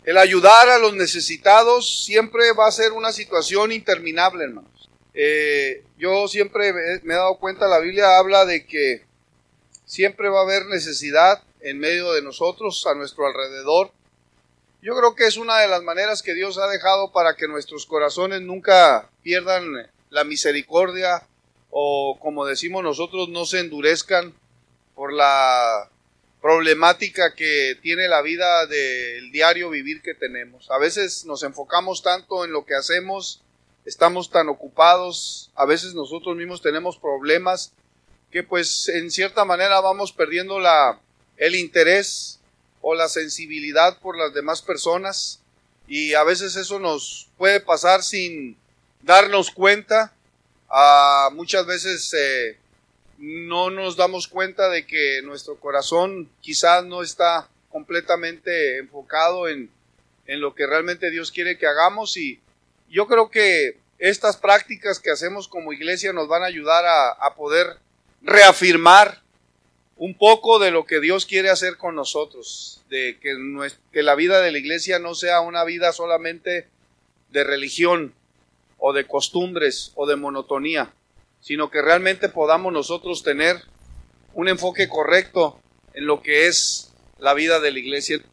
El ayudar a los necesitados siempre va a ser una situación interminable, hermanos. Yo siempre me he dado cuenta, la Biblia habla de que siempre va a haber necesidad en medio de nosotros, a nuestro alrededor. Yo creo que es una de las maneras que Dios ha dejado para que nuestros corazones nunca pierdan la misericordia o, como decimos nosotros, no se endurezcan por la problemática que tiene la vida del diario vivir que tenemos. A veces nos enfocamos tanto en lo que hacemos, estamos tan ocupados, a veces nosotros mismos tenemos problemas que pues en cierta manera vamos perdiendo el interés o la sensibilidad por las demás personas, y a veces eso nos puede pasar sin darnos cuenta. Muchas veces no nos damos cuenta de que nuestro corazón quizás no está completamente enfocado en lo que realmente Dios quiere que hagamos, y yo creo que estas prácticas que hacemos como iglesia nos van a ayudar a poder reafirmar un poco de lo que Dios quiere hacer con nosotros, de que la vida de la iglesia no sea una vida solamente de religión o de costumbres o de monotonía, sino que realmente podamos nosotros tener un enfoque correcto en lo que es la vida de la iglesia.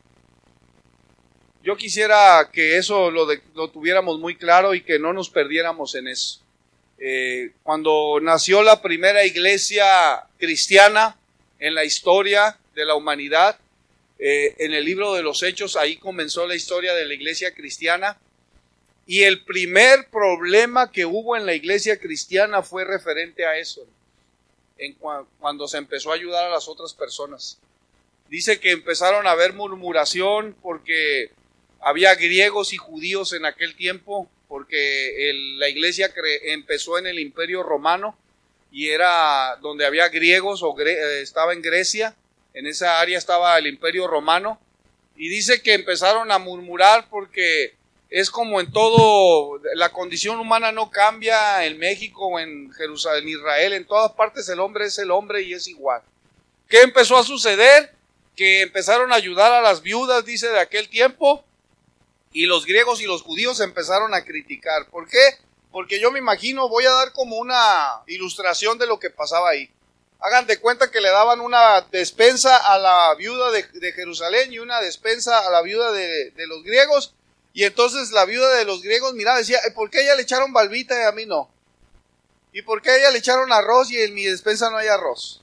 Yo quisiera que eso lo tuviéramos muy claro y que no nos perdiéramos en eso. Cuando nació la primera iglesia cristiana en la historia de la humanidad, en el libro de los Hechos, ahí comenzó la historia de la iglesia cristiana, y el primer problema que hubo en la iglesia cristiana fue referente a eso, cuando se empezó a ayudar a las otras personas. Dice que empezaron a haber murmuración porque había griegos y judíos en aquel tiempo, porque la iglesia empezó en el Imperio Romano y era donde había griegos, estaba en Grecia, en esa área estaba el Imperio Romano, y dice que empezaron a murmurar porque es como en todo, la condición humana no cambia en México, en Jerusalén, en Israel, en todas partes el hombre es el hombre y es igual. ¿Qué empezó a suceder? Que empezaron a ayudar a las viudas, dice, de aquel tiempo, y los griegos y los judíos empezaron a criticar. ¿Por qué? Porque yo me imagino, voy a dar como una ilustración de lo que pasaba ahí. Hagan de cuenta que le daban una despensa a la viuda de Jerusalén y una despensa a la viuda de los griegos, y entonces la viuda de los griegos miraba y decía, ¿por qué a ella le echaron balbita y a mí no? ¿Y por qué a ella le echaron arroz y en mi despensa no hay arroz?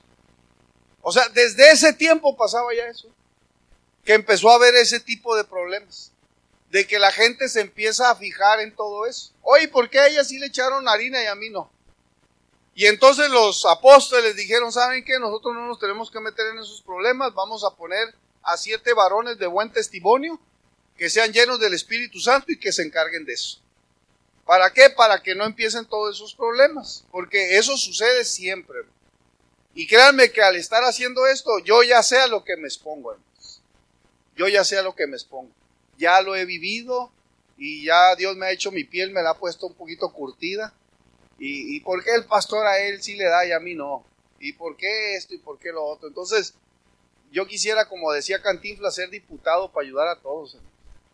O sea, desde ese tiempo pasaba ya eso, que empezó a haber ese tipo de problemas, de que la gente se empieza a fijar en todo eso. Oye, ¿por qué a ella sí le echaron harina y a mí no? Y entonces los apóstoles dijeron, ¿saben qué? Nosotros no nos tenemos que meter en esos problemas, vamos a poner a 7 varones de buen testimonio, que sean llenos del Espíritu Santo y que se encarguen de eso. ¿Para qué? Para que no empiecen todos esos problemas, porque eso sucede siempre. Y créanme que al estar haciendo esto, yo ya sé a lo que me expongo, hermanos. Yo ya sé a lo que me expongo. Ya lo he vivido y ya Dios me ha hecho mi piel, me la ha puesto un poquito curtida. ¿Y por qué el pastor a él sí le da y a mí no? ¿Y por qué esto y por qué lo otro? Entonces, yo quisiera, como decía Cantinflas, ser diputado para ayudar a todos, hermanos.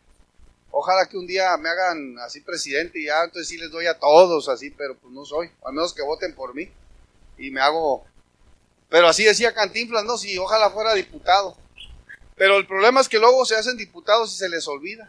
Ojalá que un día me hagan así presidente y ya entonces sí les doy a todos así, pero pues no soy, al menos que voten por mí y me hago. Pero así decía Cantinflas, no, sí, ojalá fuera diputado. Pero el problema es que luego se hacen diputados y se les olvida.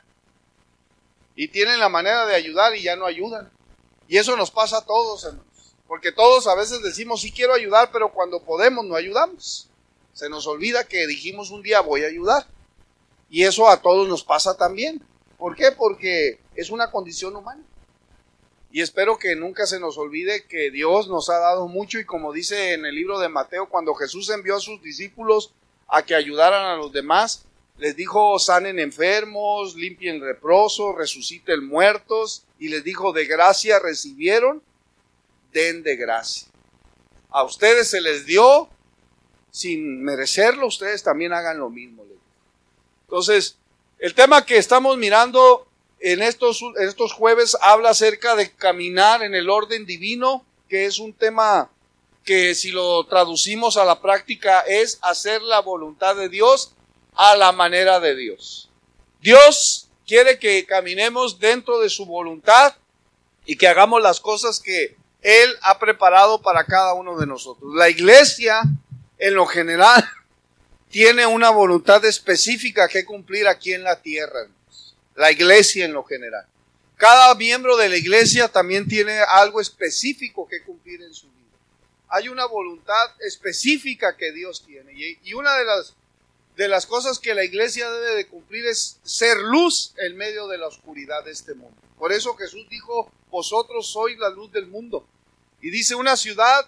Y tienen la manera de ayudar y ya no ayudan. Y eso nos pasa a todos, hermanos. Porque todos a veces decimos, sí quiero ayudar, pero cuando podemos no ayudamos. Se nos olvida que dijimos un día voy a ayudar. Y eso a todos nos pasa también. ¿Por qué? Porque es una condición humana. Y espero que nunca se nos olvide que Dios nos ha dado mucho, y como dice en el libro de Mateo, cuando Jesús envió a sus discípulos a que ayudaran a los demás, les dijo, sanen enfermos, limpien leprosos, resuciten muertos, y les dijo, de gracia recibieron, den de gracia. A ustedes se les dio, sin merecerlo, ustedes también hagan lo mismo. Entonces, el tema que estamos mirando en estos jueves habla acerca de caminar en el orden divino, que es un tema que si lo traducimos a la práctica es hacer la voluntad de Dios a la manera de Dios. Dios quiere que caminemos dentro de su voluntad y que hagamos las cosas que Él ha preparado para cada uno de nosotros. La iglesia, en lo general, tiene una voluntad específica que cumplir aquí en la tierra. La iglesia en lo general. Cada miembro de la iglesia también tiene algo específico que cumplir en su vida. Hay una voluntad específica que Dios tiene. Y una de las cosas que la iglesia debe de cumplir es ser luz en medio de la oscuridad de este mundo. Por eso Jesús dijo, vosotros sois la luz del mundo. Y dice, una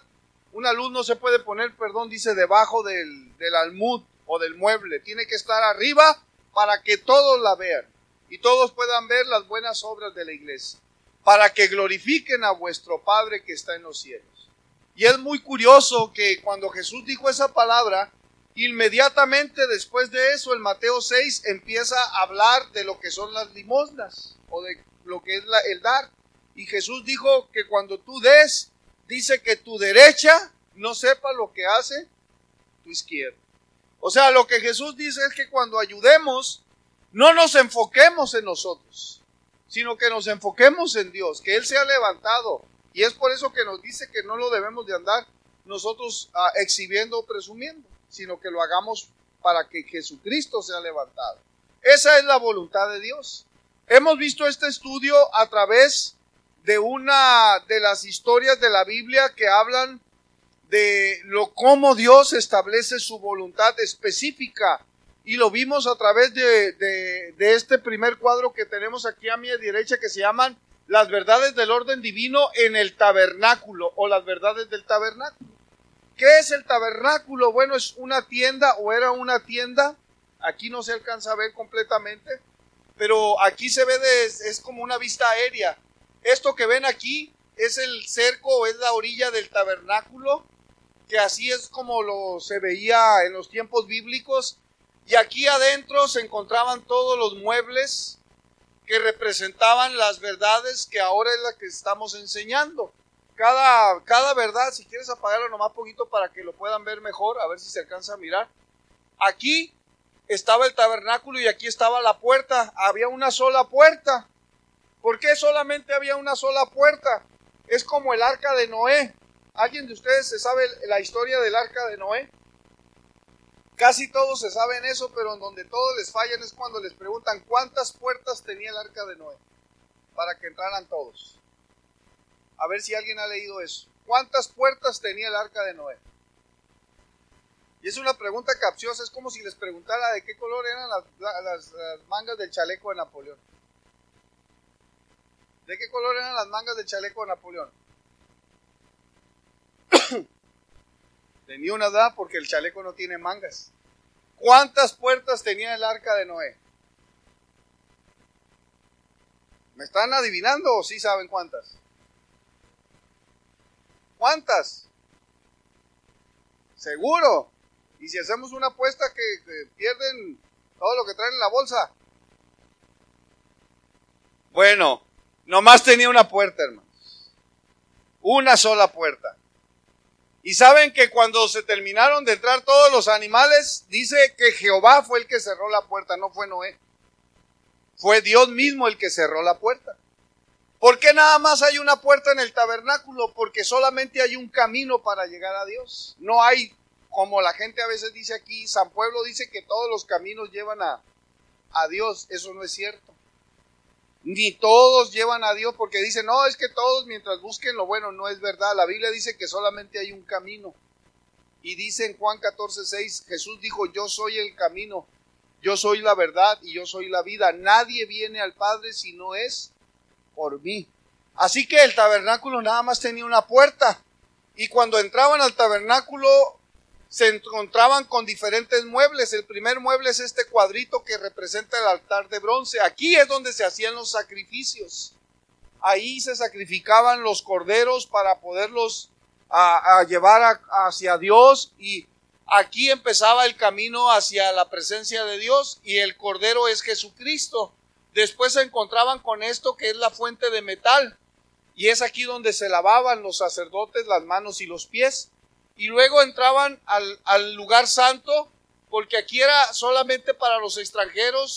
luz no se puede poner, dice debajo del almud o del mueble. Tiene que estar arriba para que todos la vean. Y todos puedan ver las buenas obras de la iglesia. Para que glorifiquen a vuestro Padre que está en los cielos. Y es muy curioso que cuando Jesús dijo esa palabra, inmediatamente después de eso, en Mateo 6, empieza a hablar de lo que son las limosnas, o de lo que es el dar. Y Jesús dijo que cuando tú des, dice que tu derecha no sepa lo que hace tu izquierda. O sea, lo que Jesús dice es que cuando ayudemos, no nos enfoquemos en nosotros, sino que nos enfoquemos en Dios, que Él se ha levantado. Y es por eso que nos dice que no lo debemos de andar nosotros exhibiendo o presumiendo, sino que lo hagamos para que Jesucristo sea levantado. Esa es la voluntad de Dios. Hemos visto este estudio a través de una de las historias de la Biblia que hablan de cómo Dios establece su voluntad específica. Y lo vimos a través de este primer cuadro que tenemos aquí a mi derecha, que se llaman las verdades del orden divino en el tabernáculo, o las verdades del tabernáculo. ¿Qué es el tabernáculo? Bueno, es una tienda, o era una tienda. Aquí no se alcanza a ver completamente, pero aquí se ve, es como una vista aérea. Esto que ven aquí es el cerco, o es la orilla del tabernáculo, que así es como se veía en los tiempos bíblicos. Y aquí adentro se encontraban todos los muebles que representaban las verdades que ahora es la que estamos enseñando. Cada verdad, si quieres apagarlo nomás poquito para que lo puedan ver mejor, a ver si se alcanza a mirar. Aquí estaba el tabernáculo y aquí estaba la puerta. Había una sola puerta. ¿Por qué solamente había una sola puerta? Es como el arca de Noé. ¿Alguien de ustedes se sabe la historia del arca de Noé? Casi todos se saben eso, pero en donde todos les fallan es cuando les preguntan cuántas puertas tenía el arca de Noé para que entraran todos. A ver si alguien ha leído eso. ¿Cuántas puertas tenía el arca de Noé? Y es una pregunta capciosa, es como si les preguntara de qué color eran las mangas del chaleco de Napoleón. ¿De qué color eran las mangas del chaleco de Napoleón? De ni una edad, porque el chaleco no tiene mangas. ¿Cuántas puertas tenía el arca de Noé? ¿Me están adivinando o sí saben cuántas? ¿Cuántas? ¿Seguro? Y si hacemos una apuesta que pierden todo lo que traen en la bolsa. Bueno, nomás tenía una puerta, hermanos. Una sola puerta. Y saben que cuando se terminaron de entrar todos los animales, dice que Jehová fue el que cerró la puerta, no fue Noé. Fue Dios mismo el que cerró la puerta. ¿Por qué nada más hay una puerta en el tabernáculo? Porque solamente hay un camino para llegar a Dios. No hay, como la gente a veces dice aquí, San Pueblo dice que todos los caminos llevan a Dios. Eso no es cierto. Ni todos llevan a Dios, porque dicen, no, es que todos mientras busquen lo bueno. No es verdad. La Biblia dice que solamente hay un camino. Y dice en Juan 14:6, Jesús dijo, yo soy el camino, yo soy la verdad y yo soy la vida. Nadie viene al Padre si no es por mí. Así que el tabernáculo nada más tenía una puerta. Y cuando entraban al tabernáculo se encontraban con diferentes muebles. El primer mueble es este cuadrito que representa el altar de bronce. Aquí es donde se hacían los sacrificios. Ahí se sacrificaban los corderos para poderlos a llevar hacia Dios, y aquí empezaba el camino hacia la presencia de Dios, y el cordero es Jesucristo. Después se encontraban con esto que es la fuente de metal, y es aquí donde se lavaban los sacerdotes las manos y los pies. Y luego entraban al lugar santo, porque aquí era solamente para los extranjeros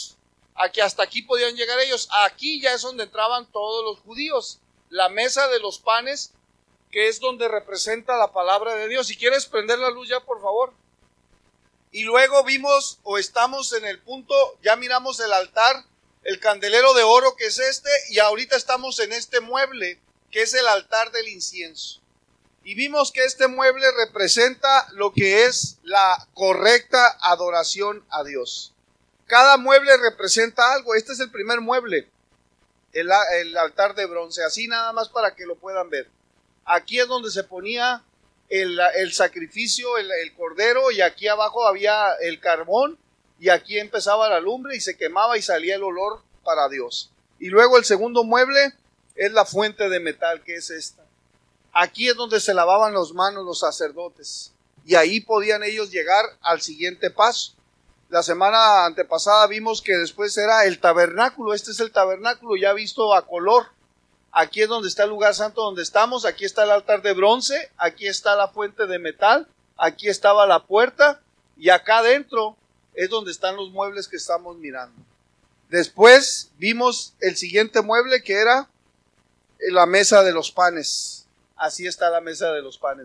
Aquí, hasta aquí podían llegar ellos. Aquí ya es donde entraban todos los judíos. La mesa de los panes, que es donde representa la palabra de Dios. Si quieres prender la luz ya, por favor. Y luego vimos, o estamos en el punto, ya miramos el altar, el candelero de oro que es este, y ahorita estamos en este mueble, que es el altar del incienso. Y vimos que este mueble representa lo que es la correcta adoración a Dios. Cada mueble representa algo. Este es el primer mueble, el altar de bronce, así nada más para que lo puedan ver. Aquí es donde se ponía el sacrificio, el cordero, y aquí abajo había el carbón, y aquí empezaba la lumbre y se quemaba y salía el olor para Dios. Y luego el segundo mueble es la fuente de metal, que es esta. Aquí es donde se lavaban las manos los sacerdotes, y ahí podían ellos llegar al siguiente paso. La semana antepasada vimos que después era el tabernáculo. Este es el tabernáculo ya visto a color. Aquí es donde está el lugar santo donde estamos. Aquí está el altar de bronce. Aquí está la fuente de metal. Aquí estaba la puerta. Y acá adentro es donde están los muebles que estamos mirando. Después vimos el siguiente mueble, que era la mesa de los panes. Así está la mesa de los panes.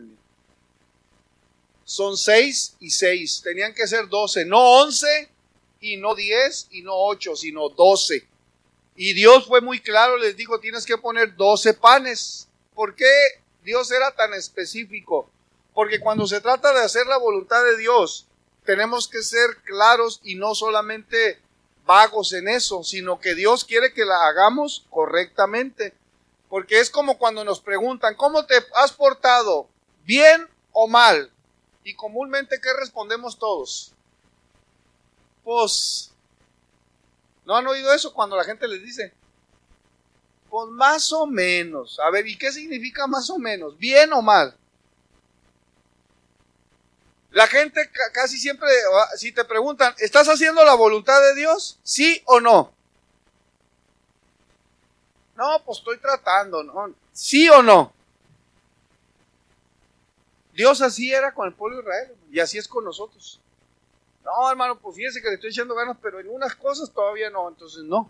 Son 6 y 6. Tenían que ser 12. No 11 y no 10 y no 8, sino 12. Y Dios fue muy claro, les dijo, tienes que poner 12 panes. ¿Por qué Dios era tan específico? Porque cuando se trata de hacer la voluntad de Dios, tenemos que ser claros y no solamente vagos en eso, sino que Dios quiere que la hagamos correctamente. Porque es como cuando nos preguntan, ¿cómo te has portado? ¿Bien o mal? Y comúnmente, ¿qué respondemos todos? Pues, ¿no han oído eso cuando la gente les dice? Pues más o menos. A ver, ¿y qué significa más o menos? ¿Bien o mal? La gente casi siempre, si te preguntan, ¿estás haciendo la voluntad de Dios? ¿Sí o no? No, pues estoy tratando, ¿no? ¿Sí o no? Dios así era con el pueblo de Israel y así es con nosotros. No, hermano, pues fíjese que le estoy echando ganas, pero en unas cosas todavía no, entonces no.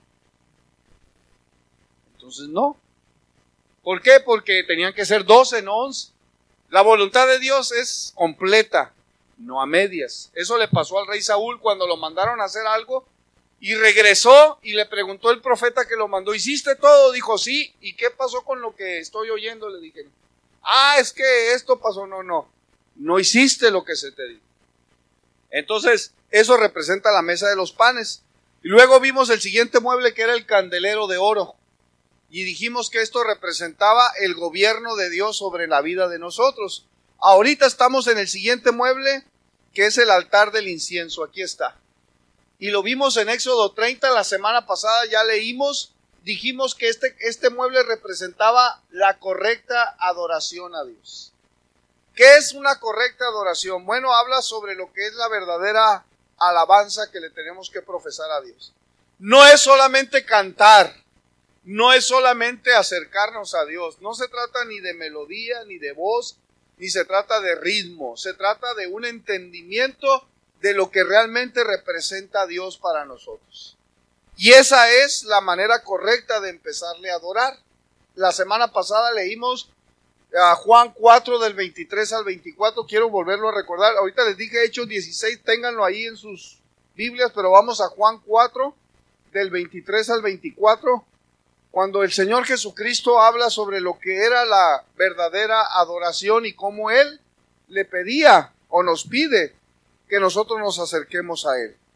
Entonces no. ¿Por qué? Porque tenían que ser 12, no 11. La voluntad de Dios es completa, no a medias. Eso le pasó al rey Saúl cuando lo mandaron a hacer algo y regresó y le preguntó el profeta que lo mandó, ¿hiciste todo? Dijo, sí. ¿Y qué pasó con lo que estoy oyendo? Le dije, es que esto pasó. No hiciste lo que se te dijo. Entonces, eso representa la mesa de los panes. Y luego vimos el siguiente mueble, que era el candelero de oro. Y dijimos que esto representaba el gobierno de Dios sobre la vida de nosotros. Ahorita estamos en el siguiente mueble, que es el altar del incienso. Aquí está. Y lo vimos en Éxodo 30, la semana pasada ya leímos. Dijimos que este mueble representaba la correcta adoración a Dios. ¿Qué es una correcta adoración? Bueno, habla sobre lo que es la verdadera alabanza que le tenemos que profesar a Dios. No es solamente cantar, no es solamente acercarnos a Dios, no se trata ni de melodía, ni de voz, ni se trata de ritmo, se trata de un entendimiento de lo que realmente representa a Dios para nosotros. Y esa es la manera correcta de empezarle a adorar. La semana pasada leímos a Juan 4 del 23 al 24, quiero volverlo a recordar. Ahorita les dije Hechos 16, ténganlo ahí en sus Biblias, pero vamos a Juan 4 del 23 al 24, cuando el Señor Jesucristo habla sobre lo que era la verdadera adoración y cómo Él le pedía o nos pide que nosotros nos acerquemos a Él.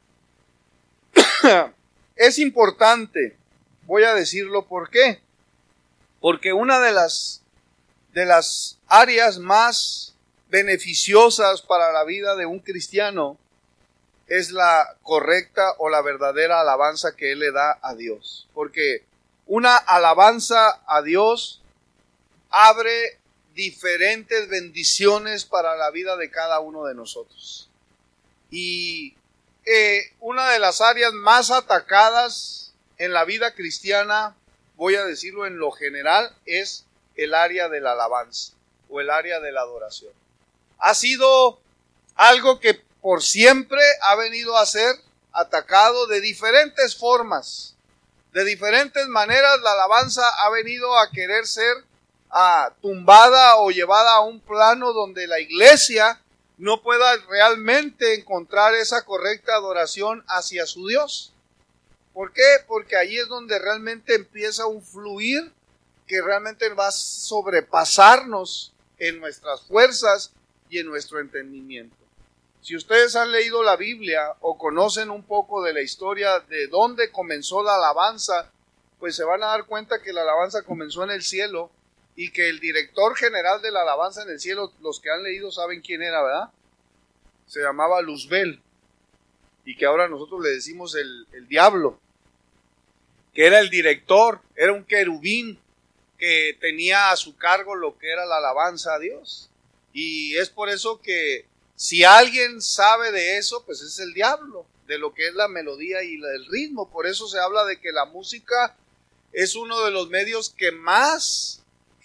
Es importante, voy a decirlo por qué. Porque una de las áreas más beneficiosas para la vida de un cristiano es la correcta o la verdadera alabanza que él le da a Dios. Porque una alabanza a Dios abre diferentes bendiciones para la vida de cada uno de nosotros. Y una de las áreas más atacadas en la vida cristiana, voy a decirlo en lo general, es el área de la alabanza o el área de la adoración. Ha sido algo que por siempre ha venido a ser atacado de diferentes formas, de diferentes maneras. La alabanza ha venido a querer ser tumbada o llevada a un plano donde la iglesia no pueda realmente encontrar esa correcta adoración hacia su Dios. ¿Por qué? Porque ahí es donde realmente empieza un fluir que realmente va a sobrepasarnos en nuestras fuerzas y en nuestro entendimiento. Si ustedes han leído la Biblia o conocen un poco de la historia de dónde comenzó la alabanza, pues se van a dar cuenta que la alabanza comenzó en el cielo y que el director general de la alabanza en el cielo, los que han leído saben quién era, ¿verdad? Se llamaba Luzbel, y que ahora nosotros le decimos el diablo, que era el director, era un querubín que tenía a su cargo lo que era la alabanza a Dios. Y es por eso que si alguien sabe de eso, pues es el diablo, de lo que es la melodía y el ritmo. Por eso se habla de que la música es uno de los medios que más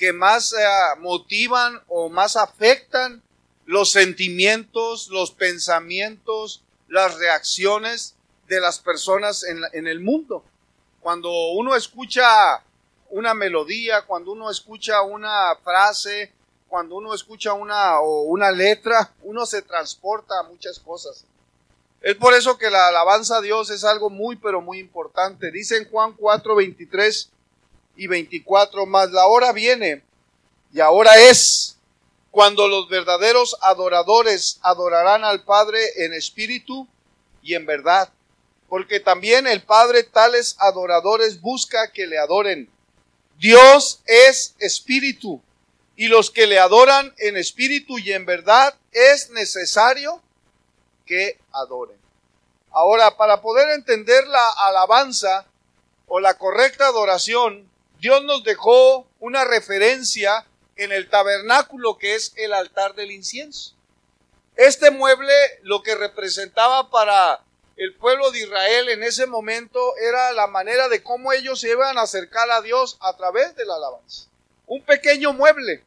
motivan o más afectan los sentimientos, los pensamientos, las reacciones de las personas en el mundo. Cuando uno escucha una melodía, cuando uno escucha una frase, cuando uno escucha una letra, uno se transporta a muchas cosas. Es por eso que la alabanza a Dios es algo muy, pero muy importante. Dice en Juan 4, 23 y 24, mas la hora viene, y ahora es, cuando los verdaderos adoradores adorarán al Padre en espíritu y en verdad. Porque también el Padre tales adoradores busca que le adoren. Dios es espíritu, y los que le adoran en espíritu y en verdad es necesario que adoren. Ahora, para poder entender la alabanza o la correcta adoración, Dios nos dejó una referencia en el tabernáculo, que es el altar del incienso. Este mueble, lo que representaba para el pueblo de Israel en ese momento, era la manera de cómo ellos se iban a acercar a Dios a través de la alabanza. Un pequeño mueble,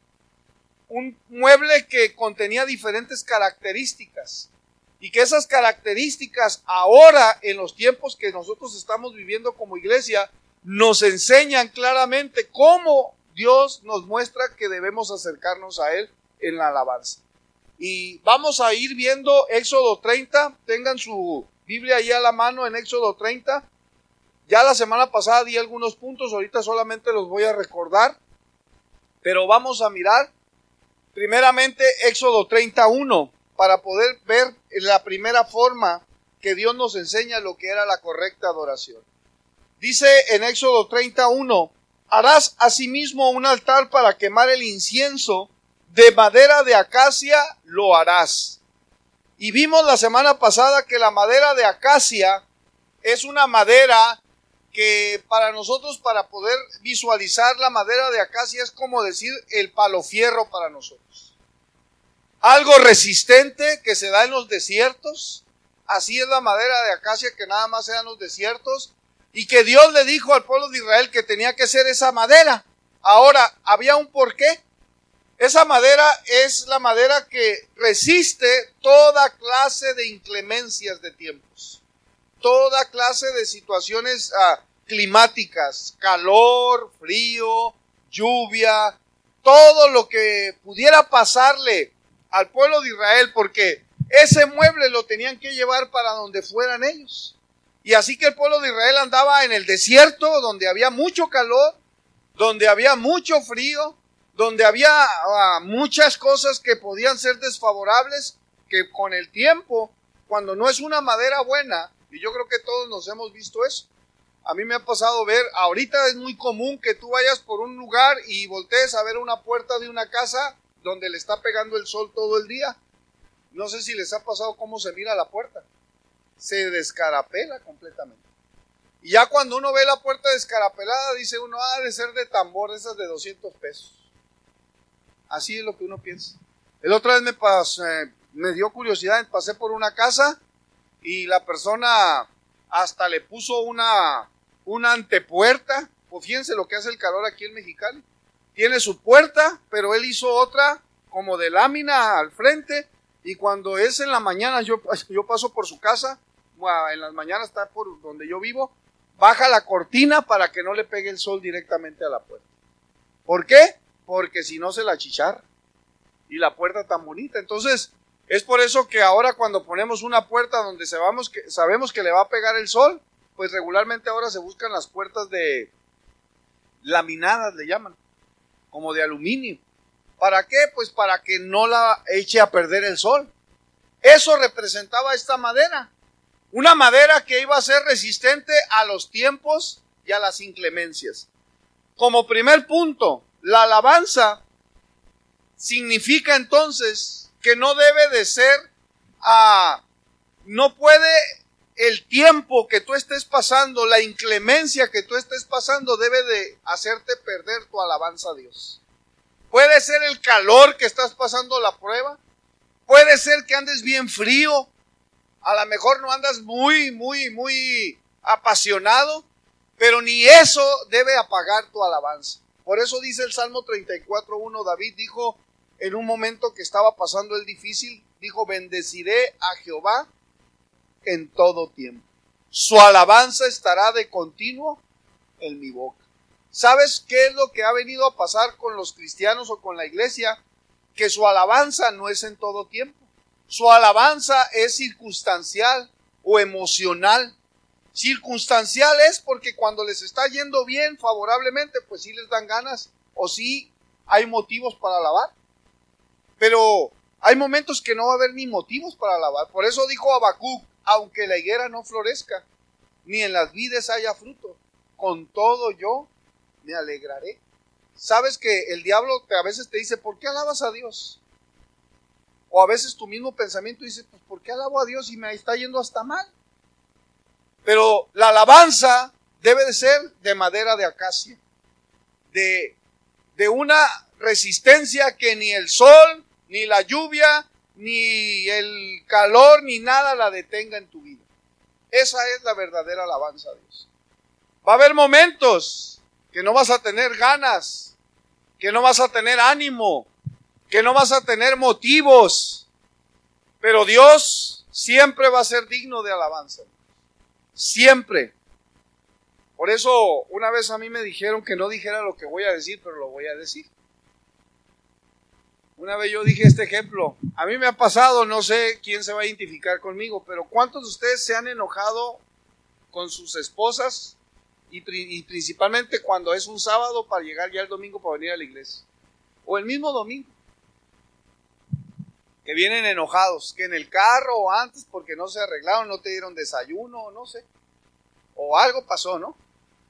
un mueble que contenía diferentes características, y que esas características ahora, en los tiempos que nosotros estamos viviendo como iglesia, nos enseñan claramente cómo Dios nos muestra que debemos acercarnos a Él en la alabanza. Y vamos a ir viendo Éxodo 30, tengan su Biblia ahí a la mano en Éxodo 30. Ya la semana pasada di algunos puntos, ahorita solamente los voy a recordar, pero vamos a mirar primeramente Éxodo 31 para poder ver la primera forma que Dios nos enseña lo que era la correcta adoración. Dice en Éxodo 31, harás asimismo un altar para quemar el incienso, de madera de acacia lo harás. Y vimos la semana pasada que la madera de acacia es una madera que para nosotros, para poder visualizar la madera de acacia, es como decir el palo fierro para nosotros. Algo resistente que se da en los desiertos. Así es la madera de acacia, que nada más se da en los desiertos. Y que Dios le dijo al pueblo de Israel que tenía que ser esa madera. Ahora, había un porqué. Esa madera es la madera que resiste toda clase de inclemencias de tiempos. Toda clase de situaciones climáticas. Calor, frío, lluvia. Todo lo que pudiera pasarle al pueblo de Israel, porque ese mueble lo tenían que llevar para donde fueran ellos. Y así que el pueblo de Israel andaba en el desierto, donde había mucho calor, donde había mucho frío, donde había muchas cosas que podían ser desfavorables, que con el tiempo, cuando no es una madera buena, y yo creo que todos nos hemos visto eso. A mí me ha pasado ver, ahorita es muy común que tú vayas por un lugar y voltees a ver una puerta de una casa donde le está pegando el sol todo el día. No sé si les ha pasado cómo se mira la puerta. Se descarapela completamente. Y ya cuando uno ve la puerta descarapelada, dice uno, ha de ser de tambor, esas de 200 pesos. Así es lo que uno piensa. El otra vez me dio curiosidad, pasé por una casa y la persona hasta le puso una antepuerta. Pues fíjense lo que hace el calor aquí en Mexicali. Tiene su puerta, pero él hizo otra como de lámina al frente, y cuando es en la mañana yo paso por su casa, en las mañanas está por donde yo vivo, baja la cortina para que no le pegue el sol directamente a la puerta. ¿Por qué? Porque si no se la achicharra. Y la puerta tan bonita. Entonces, es por eso que ahora cuando ponemos una puerta donde sabemos que le va a pegar el sol, pues regularmente ahora se buscan las puertas de laminadas, le llaman, como de aluminio. ¿Para qué? Pues para que no la eche a perder el sol. Eso representaba esta madera. Una madera que iba a ser resistente a los tiempos y a las inclemencias. Como primer punto, la alabanza significa entonces que no debe de ser, no puede el tiempo que tú estés pasando, la inclemencia que tú estés pasando debe de hacerte perder tu alabanza a Dios. Puede ser el calor que estás pasando la prueba, puede ser que andes bien frío, a lo mejor no andas muy apasionado, pero ni eso debe apagar tu alabanza. Por eso dice el Salmo 34:1, David dijo en un momento que estaba pasando el difícil, dijo: bendeciré a Jehová en todo tiempo. Su alabanza estará de continuo en mi boca. ¿Sabes qué es lo que ha venido a pasar con los cristianos o con la iglesia? Que su alabanza no es en todo tiempo. Su alabanza es circunstancial o emocional. Circunstancial es porque cuando les está yendo bien, favorablemente, pues sí les dan ganas o sí hay motivos para alabar. Pero hay momentos que no va a haber ni motivos para alabar. Por eso dijo Habacuc: aunque la higuera no florezca, ni en las vides haya fruto, con todo yo me alegraré. Sabes que el diablo a veces te dice: ¿por qué alabas a Dios? O a veces tu mismo pensamiento dice: pues ¿por qué alabo a Dios y me está yendo hasta mal? Pero la alabanza debe de ser de madera de acacia, de una resistencia que ni el sol, ni la lluvia, ni el calor, ni nada la detenga en tu vida. Esa es la verdadera alabanza a Dios. Va a haber momentos que no vas a tener ganas, que no vas a tener ánimo, que no vas a tener motivos, pero Dios siempre va a ser digno de alabanza. Siempre. Por eso una vez a mí me dijeron que no dijera lo que voy a decir, pero lo voy a decir. Una vez yo dije este ejemplo. A mí me ha pasado, no sé quién se va a identificar conmigo, pero ¿cuántos de ustedes se han enojado con sus esposas? Y principalmente cuando es un sábado para llegar ya el domingo para venir a la iglesia. O el mismo domingo. Que vienen enojados, que en el carro o antes porque no se arreglaron, no te dieron desayuno, no sé. O algo pasó, ¿no?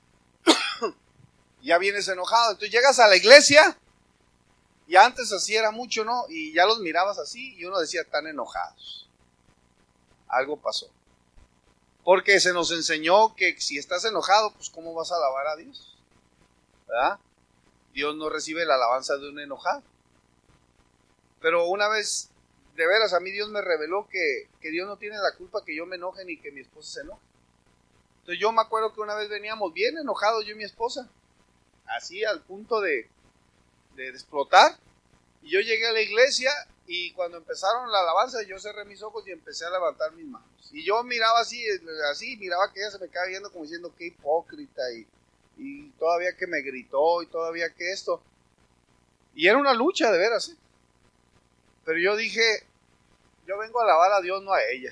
Ya vienes enojado. Entonces llegas a la iglesia y antes así era mucho, ¿no? Y ya los mirabas así y uno decía: están enojados. Algo pasó. Porque se nos enseñó que si estás enojado, pues ¿cómo vas a alabar a Dios? ¿Verdad? Dios no recibe la alabanza de un enojado. Pero una vez, de veras, a mí Dios me reveló que Dios no tiene la culpa que yo me enoje ni que mi esposa se enoje. Entonces yo me acuerdo que una vez veníamos bien enojados yo y mi esposa, así al punto de explotar. Y yo llegué a la iglesia y cuando empezaron la alabanza yo cerré mis ojos y empecé a levantar mis manos. Y yo miraba así, miraba que ella se me quedaba viendo como diciendo: qué hipócrita, y todavía que me gritó y todavía que esto. Y era una lucha de veras, ¿eh? Pero yo dije: yo vengo a alabar a Dios, no a ella.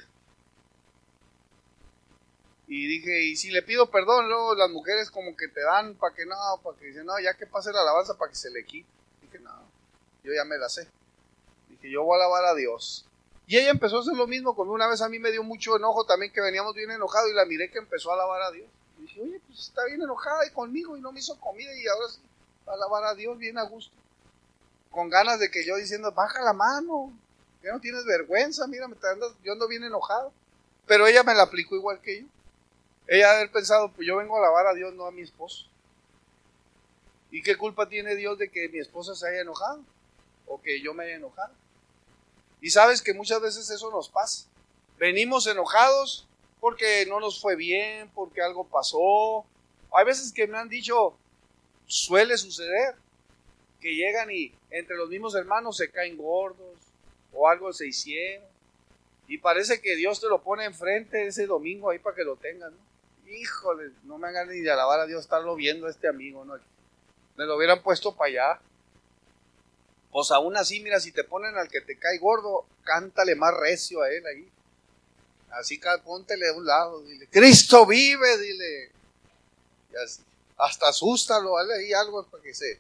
Y dije: y si le pido perdón, luego las mujeres como que te dan para que dicen: no, ya que pase la alabanza para que se le quite. Dije: no, yo ya me la sé. Dije: yo voy a alabar a Dios. Y ella empezó a hacer lo mismo conmigo. Una vez a mí me dio mucho enojo también, que veníamos bien enojados, y la miré que empezó a alabar a Dios. Y dije: oye, pues está bien enojada y conmigo y no me hizo comida y ahora sí va a alabar a Dios bien a gusto. Con ganas de que yo diciendo: baja la mano, que no tienes vergüenza, mira, yo ando bien enojado. Pero ella me la aplicó igual que yo. Ella debe haber pensado: pues yo vengo a alabar a Dios, no a mi esposo. ¿Y qué culpa tiene Dios de que mi esposa se haya enojado? O que yo me haya enojado. Y sabes que muchas veces eso nos pasa. Venimos enojados porque no nos fue bien, porque algo pasó. Hay veces que me han dicho, suele suceder, que llegan y entre los mismos hermanos se caen gordos, o algo se hicieron. Y parece que Dios te lo pone enfrente ese domingo ahí para que lo tengas, ¿no? Híjole, no me hagan ni de alabar a Dios estarlo viendo a este amigo, ¿no? Me lo hubieran puesto para allá. Pues aún así, mira, si te ponen al que te cae gordo, cántale más recio a él ahí. Así póntele a un lado, dile, Cristo vive, dile. Y así, hasta asústalo, dale ahí algo para que se...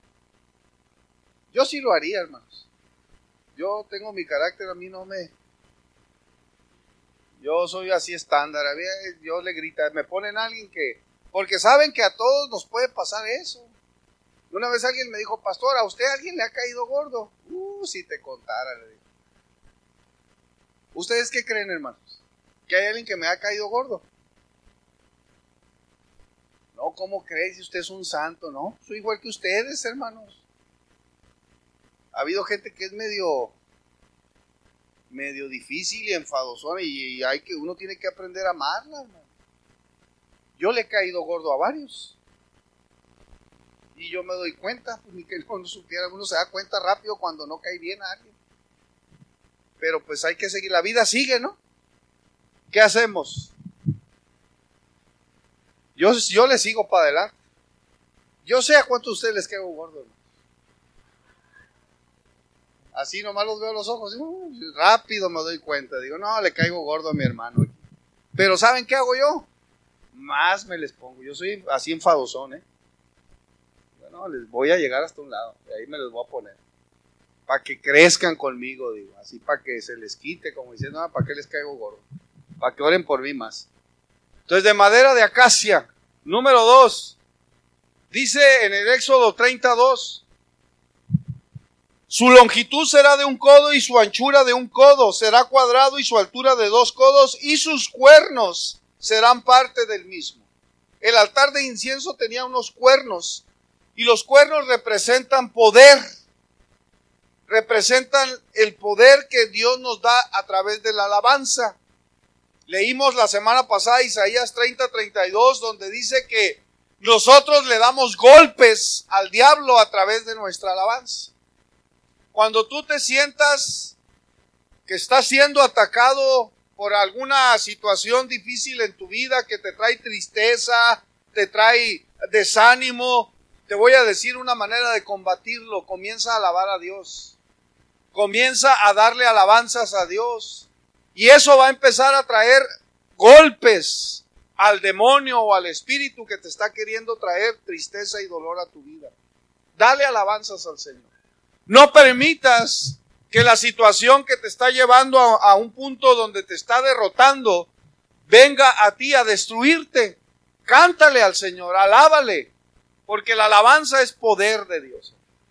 Yo sí lo haría, hermanos. Yo tengo mi carácter, a mí no me... Yo soy así estándar, yo le grita, me ponen a alguien que... Porque saben que a todos nos puede pasar eso. Una vez alguien me dijo, pastor, ¿a usted alguien le ha caído gordo? Si te contara, le digo. ¿Ustedes qué creen, hermanos? ¿Que hay alguien que me ha caído gordo? No, ¿cómo cree si usted es un santo? No, soy igual que ustedes, hermanos. Ha habido gente que es medio difícil y enfadosona y uno tiene que aprender a amarla, hermano. Yo le he caído gordo a varios. Y yo me doy cuenta, pues ni que no supiera, uno se da cuenta rápido cuando no cae bien a alguien. Pero pues hay que seguir, la vida sigue, ¿no? ¿Qué hacemos? Yo le sigo para adelante. Yo sé a cuántos de ustedes les caigo gordo, ¿no? Así nomás los veo a los ojos, rápido me doy cuenta, digo, no, le caigo gordo a mi hermano. Pero ¿saben qué hago yo? Más me les pongo, yo soy así enfadosón, Bueno, les voy a llegar hasta un lado, y ahí me les voy a poner. Para que crezcan conmigo, digo, así para que se les quite, como diciendo, no, ¿para qué les caigo gordo? Para que oren por mí más. Entonces, de madera de acacia, número 2, dice en el Éxodo 32, su longitud será de 1 codo y su anchura de 1 codo, será cuadrado y su altura de 2 codos y sus cuernos serán parte del mismo. El altar de incienso tenía unos cuernos y los cuernos representan poder, representan el poder que Dios nos da a través de la alabanza. Leímos la semana pasada Isaías 30:32, donde dice que nosotros le damos golpes al diablo a través de nuestra alabanza. Cuando tú te sientas que estás siendo atacado por alguna situación difícil en tu vida que te trae tristeza, te trae desánimo, te voy a decir una manera de combatirlo. Comienza a alabar a Dios. Comienza a darle alabanzas a Dios. Y eso va a empezar a traer golpes al demonio o al espíritu que te está queriendo traer tristeza y dolor a tu vida. Dale alabanzas al Señor. No permitas que la situación que te está llevando a un punto donde te está derrotando venga a ti a destruirte. Cántale al Señor, alábale, porque la alabanza es poder de Dios.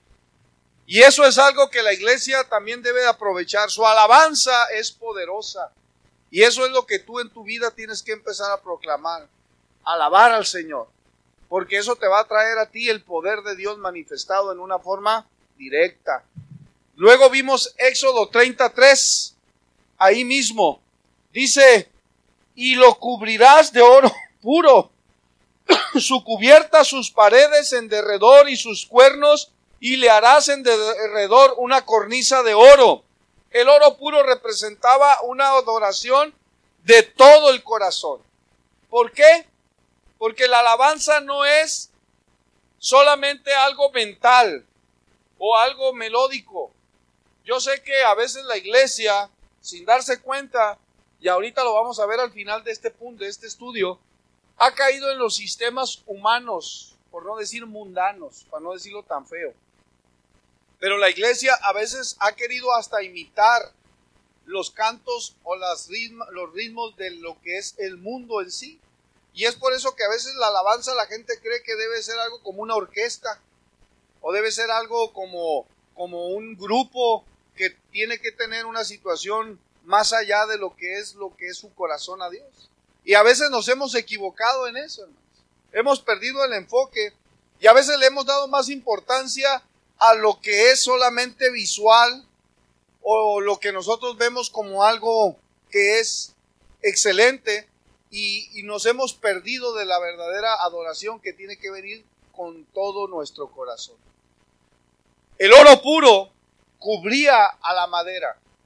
Y eso es algo que la iglesia también debe de aprovechar. Su alabanza es poderosa. Y eso es lo que tú en tu vida tienes que empezar a proclamar. Alabar al Señor. Porque eso te va a traer a ti el poder de Dios manifestado en una forma directa. Luego vimos Éxodo 33. Ahí mismo. Dice, y lo cubrirás de oro puro. Su cubierta, sus paredes en derredor y sus cuernos, y le harás en derredor una cornisa de oro. El oro puro representaba una adoración de todo el corazón. ¿Por qué? Porque la alabanza no es solamente algo mental o algo melódico. Yo sé que a veces la iglesia, sin darse cuenta, y ahorita lo vamos a ver al final de este punto, de este estudio, ha caído en los sistemas humanos, por no decir mundanos, para no decirlo tan feo. Pero la iglesia a veces ha querido hasta imitar los cantos o los ritmos de lo que es el mundo en sí. Y es por eso que a veces la alabanza la gente cree que debe ser algo como una orquesta, o debe ser algo como un grupo que tiene que tener una situación más allá de lo que es su corazón a Dios. Y a veces nos hemos equivocado en eso, hermanos. Hemos perdido el enfoque y a veces le hemos dado más importancia a lo que es solamente visual o lo que nosotros vemos como algo que es excelente y nos hemos perdido de la verdadera adoración que tiene que venir con todo nuestro corazón. El oro puro cubría a la madera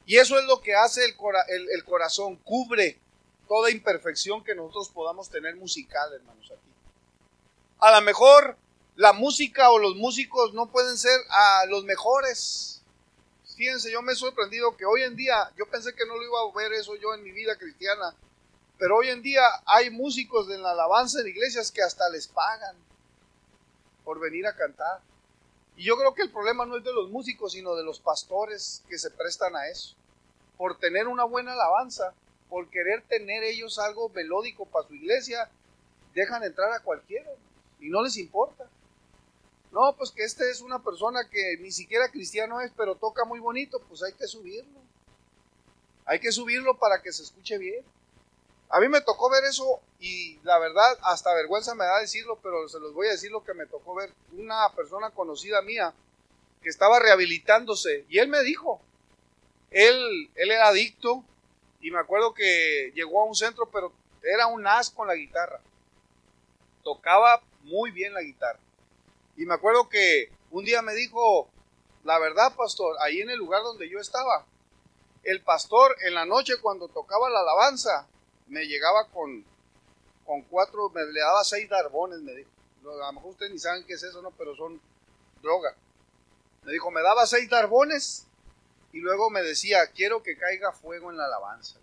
Y eso es lo que hace el corazón, cubre toda imperfección que nosotros podamos tener musical, hermanos, aquí. A lo mejor la música o los músicos no pueden ser los mejores. Fíjense, yo me he sorprendido que hoy en día, yo pensé que no lo iba a ver eso yo en mi vida cristiana, pero hoy en día hay músicos en la alabanza en iglesias que hasta les pagan por venir a cantar. Y yo creo que el problema no es de los músicos, sino de los pastores que se prestan a eso. Por tener una buena alabanza, por querer tener ellos algo melódico para su iglesia, dejan entrar a cualquiera y no les importa. No, pues que este es una persona que ni siquiera cristiano es, pero toca muy bonito, pues hay que subirlo. Hay que subirlo para que se escuche bien. A mí me tocó ver eso y la verdad hasta vergüenza me da decirlo, pero se los voy a decir lo que me tocó ver. Una persona conocida mía que estaba rehabilitándose y él me dijo, él era adicto y me acuerdo que llegó a un centro, pero era un as con la guitarra. Tocaba muy bien la guitarra. Y me acuerdo que un día me dijo, la verdad, pastor, ahí en el lugar donde yo estaba, el pastor en la noche cuando tocaba la alabanza, me llegaba con 4, le daba 6 darbones, me dijo. A lo mejor ustedes ni saben qué es eso, ¿no? Pero son droga. Me dijo, me daba 6 darbones y luego me decía, quiero que caiga fuego en la alabanza.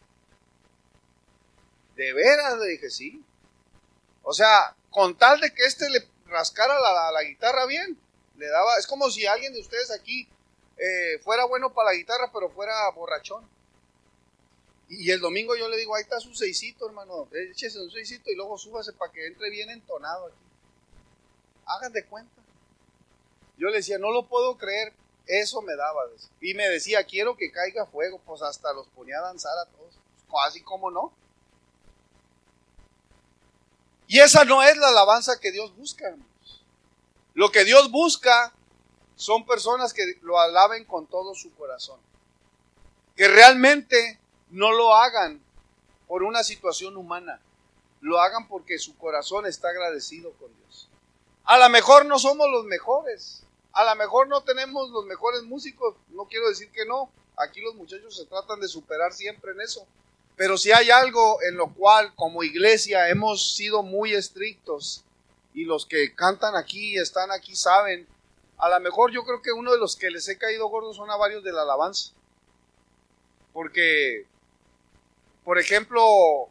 ¿De veras? Le dije, sí. O sea, con tal de que le rascara la guitarra bien, le daba, es como si alguien de ustedes aquí fuera bueno para la guitarra, pero fuera borrachón. Y el domingo yo le digo, ahí está su 6, hermano, échese un 6 y luego súbase para que entre bien entonado aquí. Hagan de cuenta. Yo le decía, no lo puedo creer, eso me daba. Y me decía, quiero que caiga fuego, pues hasta los ponía a danzar a todos. Así como no. Y esa no es la alabanza que Dios busca, hermanos. Lo que Dios busca son personas que lo alaben con todo su corazón. Que realmente no lo hagan por una situación humana. Lo hagan porque su corazón está agradecido con Dios. A lo mejor no somos los mejores. A lo mejor no tenemos los mejores músicos. No quiero decir que no. Aquí los muchachos se tratan de superar siempre en eso. Pero si hay algo en lo cual como iglesia hemos sido muy estrictos y los que cantan aquí y están aquí saben, a lo mejor yo creo que uno de los que les he caído gordos son a varios de la alabanza. Porque, por ejemplo,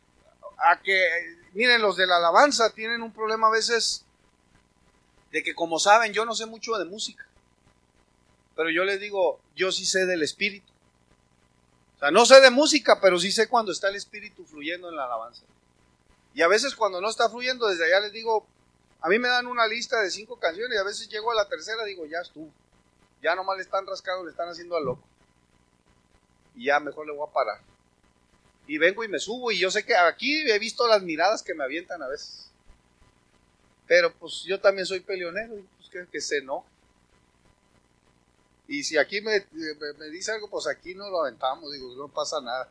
miren, los de la alabanza tienen un problema a veces de que como saben, yo no sé mucho de música, pero yo les digo, yo sí sé del espíritu. O sea, no sé de música, pero sí sé cuando está el espíritu fluyendo en la alabanza. Y a veces cuando no está fluyendo, desde allá les digo, a mí me dan una lista de 5 canciones y a veces llego a la tercera y digo, ya estuvo. Ya nomás le están rascando, le están haciendo al loco. Y ya mejor le voy a parar. Y vengo y me subo y yo sé que aquí he visto las miradas que me avientan a veces. Pero pues yo también soy peleonero y pues que se enoje. Y si aquí me dice algo, pues aquí no lo aventamos, digo, no pasa nada.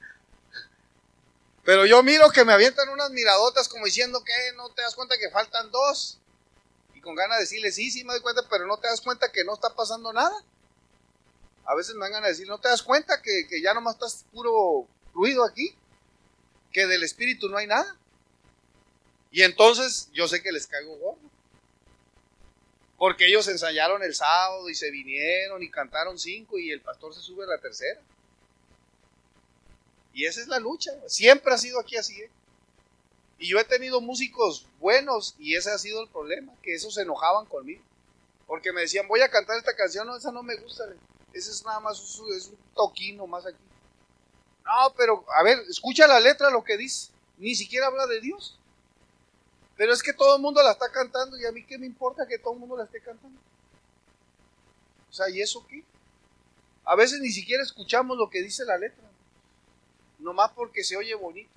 Pero yo miro que me avientan unas miradotas como diciendo que no te das cuenta que faltan 2. Y con ganas de decirle, sí me doy cuenta, pero no te das cuenta que no está pasando nada. A veces me dan ganas de decir, no te das cuenta que ya nomás estás puro ruido aquí, que del espíritu no hay nada. Y entonces yo sé que les caigo gordo. Porque ellos ensayaron el sábado y se vinieron y cantaron 5 y el pastor se sube a la tercera. Y esa es la lucha. Siempre ha sido aquí así. Y yo he tenido músicos buenos y ese ha sido el problema, que esos se enojaban conmigo. Porque me decían, voy a cantar esta canción, no, esa no me gusta. Ese es nada más, es un toquino más aquí. No, pero a ver, escucha la letra, lo que dice. Ni siquiera habla de Dios. Pero es que todo el mundo la está cantando y a mí qué me importa que todo el mundo la esté cantando. O sea, ¿y eso qué? A veces ni siquiera escuchamos lo que dice la letra. Nomás porque se oye bonito.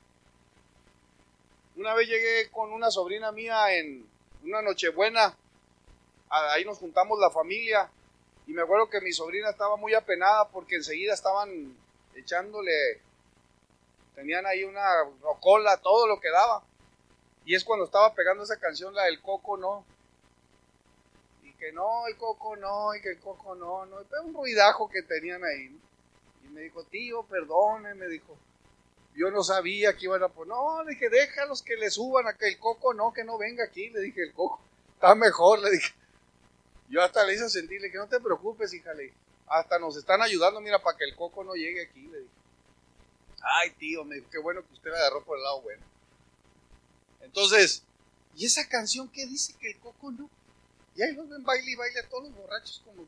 Una vez llegué con una sobrina mía en una Nochebuena. Ahí nos juntamos la familia. Y me acuerdo que mi sobrina estaba muy apenada porque enseguida estaban echándole. Tenían ahí una rocola, todo lo que daba. Y es cuando estaba pegando esa canción, la del Coco, ¿no? Y que no, el coco no, y que el coco no. Fue un ruidajo que tenían ahí, ¿no? Y me dijo, tío, perdone, me dijo. Yo no sabía que iban a poner. No, le dije, déjalos que le suban a que el coco no, que no venga aquí. Le dije, el coco está mejor, le dije. Yo hasta le hice sentir, le dije, no te preocupes, hija, le dije. Hasta nos están ayudando, mira, para que el coco no llegue aquí, le dije. Ay, tío, me dijo, qué bueno que usted la agarró por el lado bueno. Entonces, ¿y esa canción qué dice que el coco no? Y ahí los ven baile y baile a todos los borrachos como...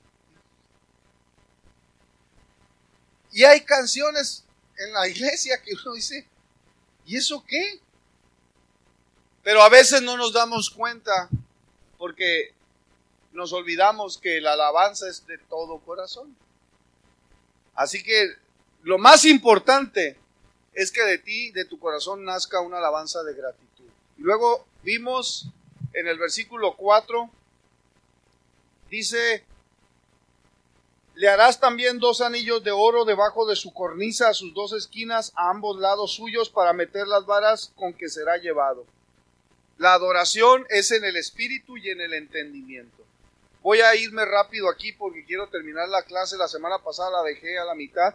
Y hay canciones en la iglesia que uno dice, ¿y eso qué? Pero a veces no nos damos cuenta porque nos olvidamos que la alabanza es de todo corazón. Así que lo más importante es que de ti, de tu corazón, nazca una alabanza de gratitud. Y luego vimos en el versículo 4, dice, le harás también 2 anillos de oro debajo de su cornisa a sus 2 esquinas, a ambos lados suyos, para meter las varas con que será llevado. La adoración es en el espíritu y en el entendimiento. Voy a irme rápido aquí porque quiero terminar la clase. La semana pasada la dejé a la mitad.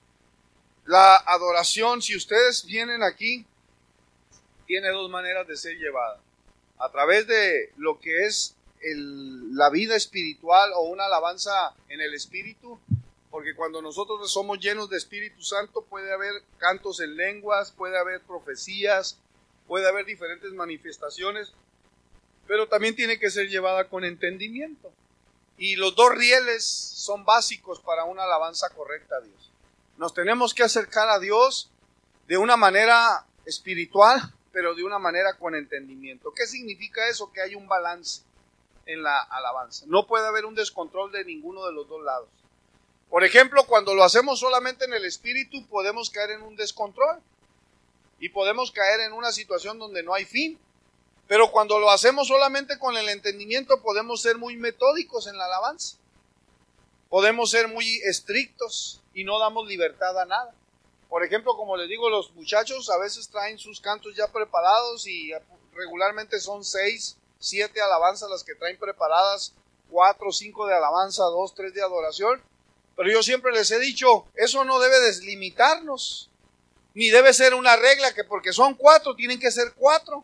La adoración, si ustedes vienen aquí, tiene 2 maneras de ser llevada. A través de lo que es la vida espiritual o una alabanza en el espíritu, porque cuando nosotros somos llenos de Espíritu Santo puede haber cantos en lenguas, puede haber profecías, puede haber diferentes manifestaciones, pero también tiene que ser llevada con entendimiento. Y los 2 rieles son básicos para una alabanza correcta a Dios. Nos tenemos que acercar a Dios de una manera espiritual, pero de una manera con entendimiento. ¿Qué significa eso? Que hay un balance en la alabanza. No puede haber un descontrol de ninguno de los 2 lados. Por ejemplo, cuando lo hacemos solamente en el espíritu, podemos caer en un descontrol y podemos caer en una situación donde no hay fin. Pero cuando lo hacemos solamente con el entendimiento, podemos ser muy metódicos en la alabanza. Podemos ser muy estrictos y no damos libertad a nada. Por ejemplo, como les digo, los muchachos a veces traen sus cantos ya preparados y regularmente son 6, 7 alabanzas las que traen preparadas, 4, 5 de alabanza, 2, 3 de adoración. Pero yo siempre les he dicho, eso no debe deslimitarnos, ni debe ser una regla que porque son 4 tienen que ser 4.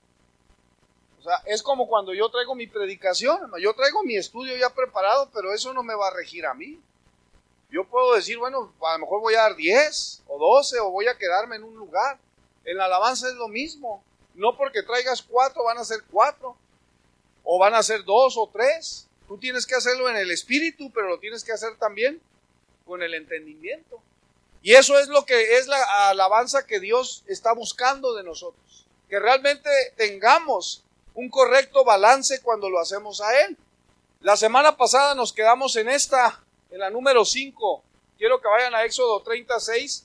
O sea, es como cuando yo traigo mi predicación, yo traigo mi estudio ya preparado, pero eso no me va a regir a mí. Yo puedo decir, bueno, a lo mejor voy a dar 10 o 12 o voy a quedarme en un lugar. En la alabanza es lo mismo. No porque traigas 4 van a ser 4 o van a ser 2 o 3. Tú tienes que hacerlo en el espíritu, pero lo tienes que hacer también con el entendimiento. Y eso es lo que es la alabanza que Dios está buscando de nosotros. Que realmente tengamos un correcto balance cuando lo hacemos a Él. La semana pasada nos quedamos en la número 5. Quiero que vayan a Éxodo 36.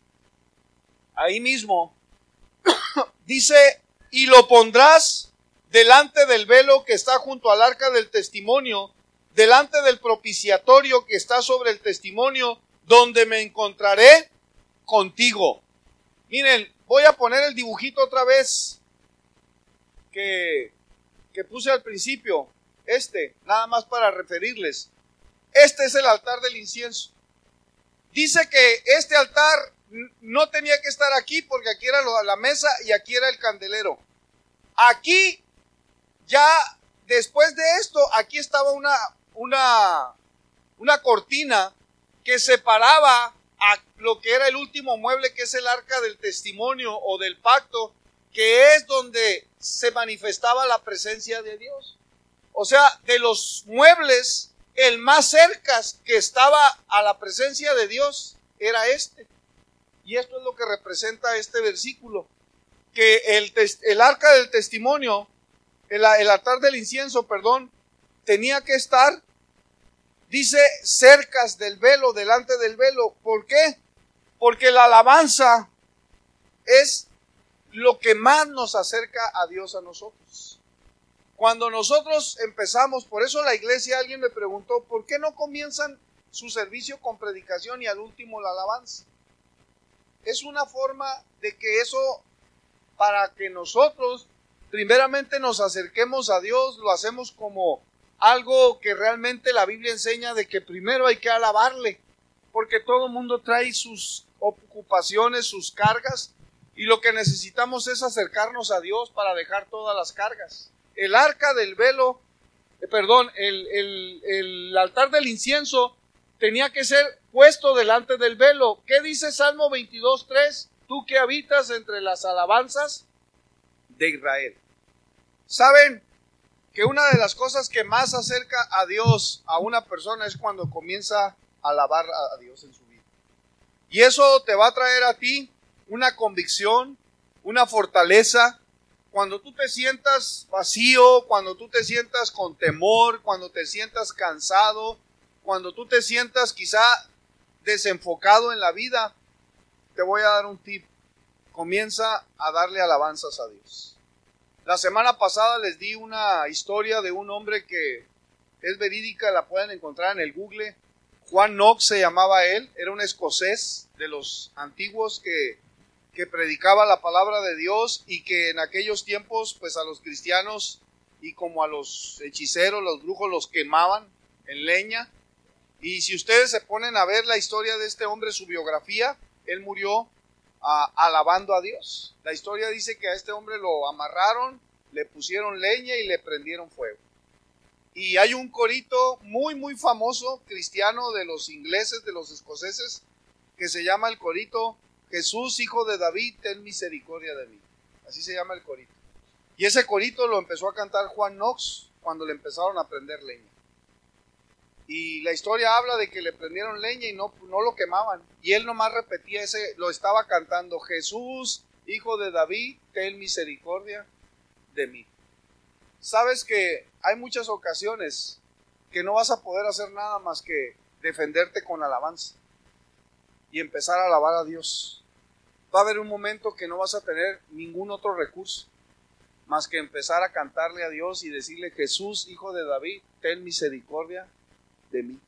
Ahí mismo. Dice, y lo pondrás delante del velo que está junto al arca del testimonio, delante del propiciatorio que está sobre el testimonio, donde me encontraré contigo. Miren, voy a poner el dibujito otra vez que puse al principio, nada más para referirles. Este es el altar del incienso. Dice que este altar no tenía que estar aquí porque aquí era la mesa y aquí era el candelero. Aquí, ya después de esto, aquí estaba una cortina que separaba a lo que era el último mueble, que es el arca del testimonio o del pacto, que es donde se manifestaba la presencia de Dios. O sea, de los muebles, el más cerca que estaba a la presencia de Dios era este. Y esto es lo que representa este versículo, que el arca del testimonio, el altar del incienso, tenía que estar, dice, cercas del velo, delante del velo. ¿Por qué? Porque la alabanza es lo que más nos acerca a Dios a nosotros. Cuando nosotros empezamos, por eso la iglesia, alguien me preguntó, ¿por qué no comienzan su servicio con predicación y al último la alabanza? Es una forma de que eso, para que nosotros primeramente nos acerquemos a Dios, lo hacemos como algo que realmente la Biblia enseña de que primero hay que alabarle, porque todo el mundo trae sus ocupaciones, sus cargas, y lo que necesitamos es acercarnos a Dios para dejar todas las cargas. El arca del velo, el altar del incienso tenía que ser puesto delante del velo. ¿Qué dice Salmo 22:3? Tú que habitas entre las alabanzas de Israel. ¿Saben que una de las cosas que más acerca a Dios a una persona es cuando comienza a alabar a Dios en su vida? Y eso te va a traer a ti una convicción, una fortaleza. Cuando tú te sientas vacío, cuando tú te sientas con temor, cuando te sientas cansado, cuando tú te sientas quizá desenfocado en la vida, te voy a dar un tip. Comienza a darle alabanzas a Dios. La semana pasada les di una historia de un hombre que es verídica, la pueden encontrar en el Google. Juan Knox se llamaba él, era un escocés de los antiguos que predicaba la palabra de Dios y que en aquellos tiempos pues a los cristianos y como a los hechiceros, los brujos los quemaban en leña. Y si ustedes se ponen a ver la historia de este hombre, su biografía, él murió alabando a Dios. La historia dice que a este hombre lo amarraron, le pusieron leña y le prendieron fuego. Y hay un corito muy muy famoso cristiano de los ingleses, de los escoceses, que se llama el corito Jesús, hijo de David, ten misericordia de mí. Así se llama el corito. Y ese corito lo empezó a cantar Juan Knox cuando le empezaron a prender leña. Y la historia habla de que le prendieron leña y no lo quemaban. Y él nomás repetía lo estaba cantando: Jesús, hijo de David, ten misericordia de mí. Sabes que hay muchas ocasiones que no vas a poder hacer nada más que defenderte con alabanza y empezar a alabar a Dios. Va a haber un momento que no vas a tener ningún otro recurso más que empezar a cantarle a Dios y decirle: Jesús, hijo de David, ten misericordia de mí.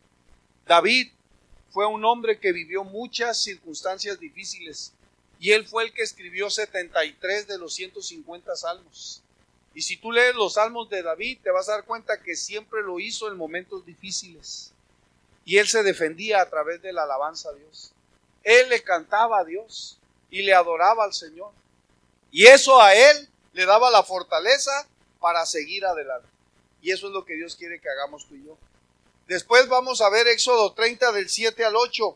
David fue un hombre que vivió muchas circunstancias difíciles y él fue el que escribió 73 de los 150 salmos. Y si tú lees los salmos de David, te vas a dar cuenta que siempre lo hizo en momentos difíciles. Y él se defendía a través de la alabanza a Dios. Él le cantaba a Dios y le adoraba al Señor. Y eso a él le daba la fortaleza para seguir adelante. Y eso es lo que Dios quiere que hagamos tú y yo. Después vamos a ver Éxodo 30 del 7 al 8.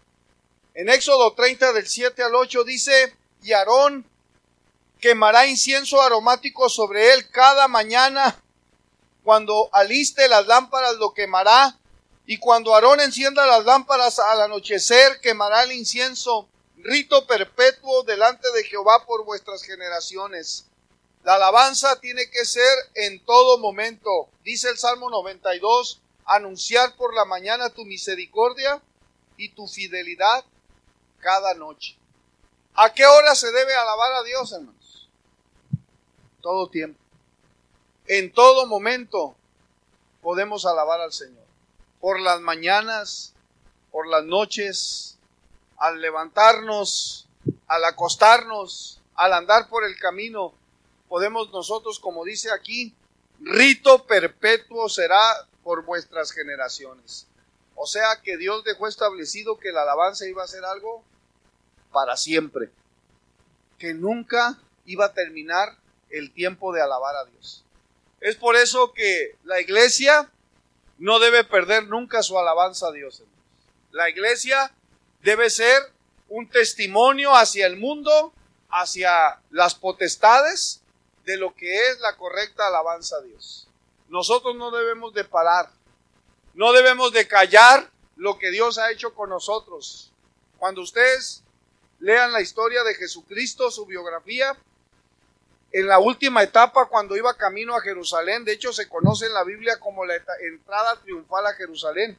En Éxodo 30 del 7 al 8 dice: y Aarón quemará incienso aromático sobre él cada mañana. Cuando aliste las lámparas lo quemará. Y cuando Aarón encienda las lámparas al anochecer, quemará el incienso. Rito perpetuo delante de Jehová por vuestras generaciones. La alabanza tiene que ser en todo momento. Dice el Salmo 92, anunciar por la mañana tu misericordia y tu fidelidad cada noche. ¿A qué hora se debe alabar a Dios, hermanos? Todo tiempo. En todo momento podemos alabar al Señor. Por las mañanas, por las noches, al levantarnos, al acostarnos, al andar por el camino, podemos nosotros, como dice aquí, rito perpetuo será por vuestras generaciones. O sea que Dios dejó establecido que la alabanza iba a ser algo para siempre, que nunca iba a terminar el tiempo de alabar a Dios. Es por eso que la iglesia no debe perder nunca su alabanza a Dios. La iglesia debe ser un testimonio hacia el mundo, hacia las potestades, de lo que es la correcta alabanza a Dios. Nosotros no debemos de parar, no debemos de callar lo que Dios ha hecho con nosotros. Cuando ustedes lean la historia de Jesucristo, su biografía, en la última etapa, cuando iba camino a Jerusalén, de hecho se conoce en la Biblia como la entrada triunfal a Jerusalén,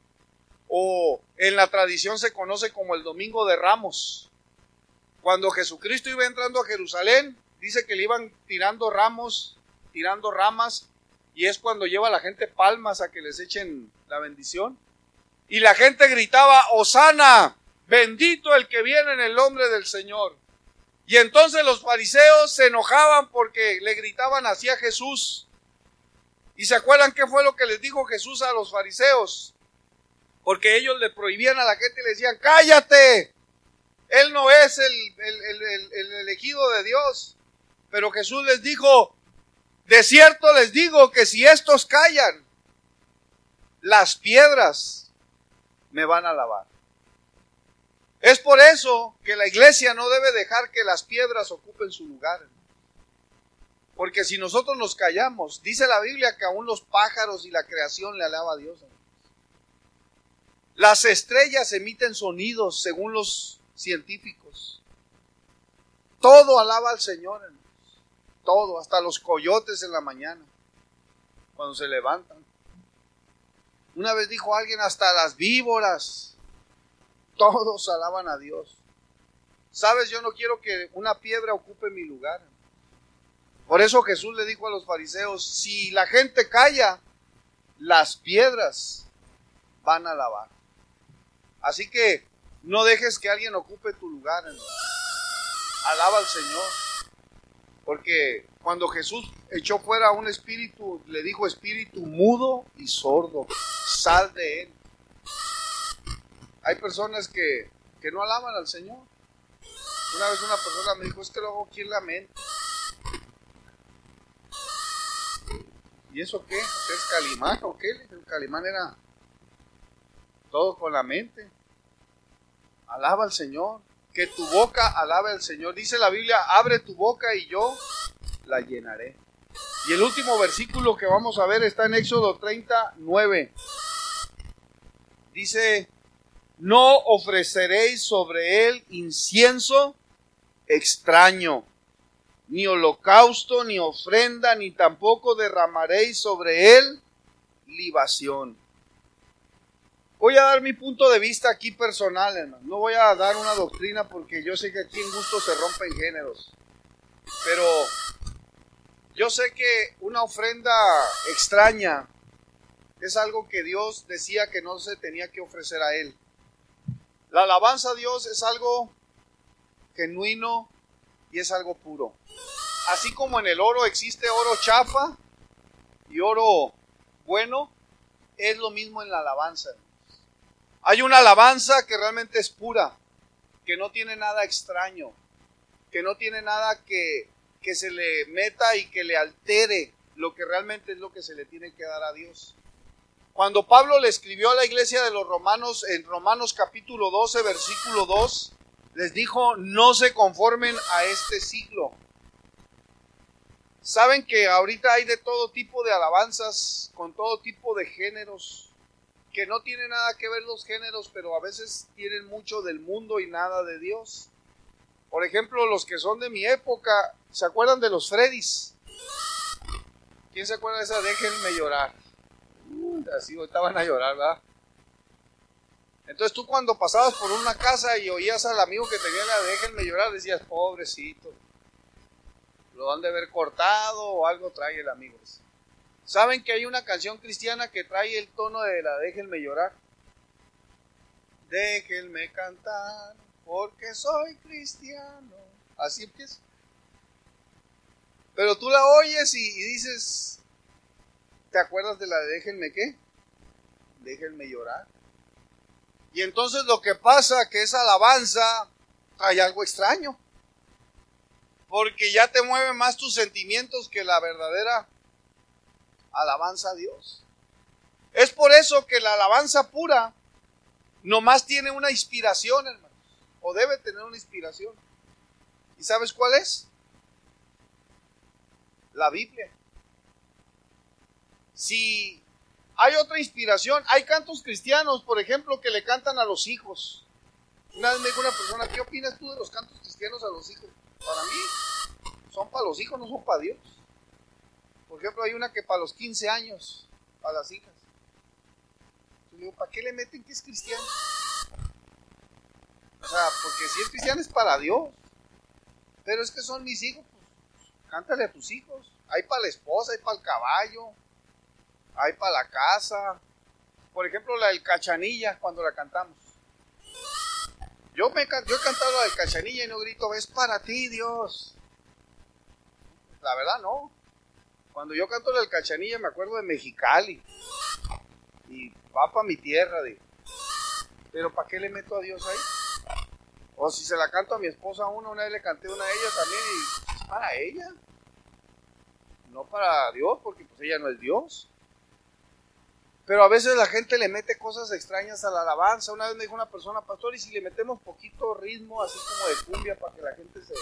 o en la tradición se conoce como el Domingo de Ramos. Cuando Jesucristo iba entrando a Jerusalén, dice que le iban tirando ramos, tirando ramas, y es cuando lleva a la gente palmas a que les echen la bendición. Y la gente gritaba: Hosana, bendito el que viene en el nombre del Señor. Y entonces los fariseos se enojaban porque le gritaban así a Jesús. ¿Y se acuerdan qué fue lo que les dijo Jesús a los fariseos? Porque ellos le prohibían a la gente y le decían, cállate, él no es el elegido de Dios. Pero Jesús les dijo, de cierto les digo que si estos callan, las piedras me van a alabar. Es por eso que la iglesia no debe dejar que las piedras ocupen su lugar. Porque si nosotros nos callamos, dice la Biblia que aún los pájaros y la creación le alaba a Dios. Las estrellas emiten sonidos según los científicos. Todo alaba al Señor, hermanos. Todo, hasta los coyotes en la mañana, cuando se levantan. Una vez dijo alguien, hasta las víboras, todos alaban a Dios. Sabes, yo no quiero que una piedra ocupe mi lugar. Por eso Jesús le dijo a los fariseos, si la gente calla, las piedras van a alabar. Así que no dejes que alguien ocupe tu lugar, hermano. Alaba al Señor. Porque cuando Jesús echó fuera a un espíritu, le dijo, espíritu mudo y sordo, sal de él. Hay personas que no alaban al Señor. Una vez una persona me dijo, es que lo hago aquí en la mente. ¿Y eso qué? ¿Es Calimán o qué? El Calimán era todo con la mente. Alaba al Señor. Que tu boca alabe al Señor. Dice la Biblia, abre tu boca y yo la llenaré. Y el último versículo que vamos a ver está en Éxodo 39. Dice, no ofreceréis sobre él incienso extraño, ni holocausto, ni ofrenda, ni tampoco derramaréis sobre él libación. Voy a dar mi punto de vista aquí personal, hermano. No voy a dar una doctrina porque yo sé que aquí en gusto se rompen géneros. Pero yo sé que una ofrenda extraña es algo que Dios decía que no se tenía que ofrecer a Él. La alabanza a Dios es algo genuino y es algo puro. Así como en el oro existe oro chafa y oro bueno, es lo mismo en la alabanza. Hay una alabanza que realmente es pura, que no tiene nada extraño, que no tiene nada que se le meta y que le altere lo que realmente es lo que se le tiene que dar a Dios. Cuando Pablo le escribió a la iglesia de los romanos, en Romanos capítulo 12, versículo 2, les dijo, no se conformen a este siglo. Saben que ahorita hay de todo tipo de alabanzas, con todo tipo de géneros, que no tienen nada que ver los géneros, pero a veces tienen mucho del mundo y nada de Dios. Por ejemplo, los que son de mi época, ¿se acuerdan de los Freddys? ¿Quién se acuerda de esa? Déjenme llorar. Así estaban a llorar, ¿verdad? Entonces tú cuando pasabas por una casa y oías al amigo que tenía la déjenme llorar, decías, pobrecito, lo han de haber cortado o algo trae el amigo. ¿Saben que hay una canción cristiana que trae el tono de la déjenme llorar? Déjenme cantar porque soy cristiano. Así empieza. Pero tú la oyes y dices, ¿te acuerdas de la de déjenme qué? Déjenme llorar. Y entonces lo que pasa que esa alabanza trae algo extraño. Porque ya te mueve más tus sentimientos que la verdadera alabanza a Dios. Es por eso que la alabanza pura nomás tiene una inspiración, hermanos. O debe tener una inspiración. ¿Y sabes cuál es? La Biblia. Si hay otra inspiración, hay cantos cristianos, por ejemplo, que le cantan a los hijos. Una vez me dijo una persona, ¿qué opinas tú de los cantos cristianos a los hijos? Para mí, son para los hijos, no son para Dios. Por ejemplo, hay una que para los 15 años, a las hijas. Yo digo, ¿para qué le meten que es cristiano? O sea, porque si es cristiano es para Dios. Pero es que son mis hijos, pues cántale a tus hijos. Hay para la esposa, hay para el caballo, hay para la casa. Por ejemplo, la del Cachanilla, cuando la cantamos. Yo he cantado la del Cachanilla y no grito, es para ti, Dios. La verdad, no. Cuando yo canto el Cachanilla me acuerdo de Mexicali. Y va para mi tierra, digo. Pero ¿para qué le meto a Dios ahí? O si se la canto a mi esposa una vez le canté una a ella también y es para ella. No para Dios, porque pues ella no es Dios. Pero a veces la gente le mete cosas extrañas a la alabanza. Una vez me dijo una persona, pastor, ¿y si le metemos poquito ritmo, así como de cumbia, para que la gente se...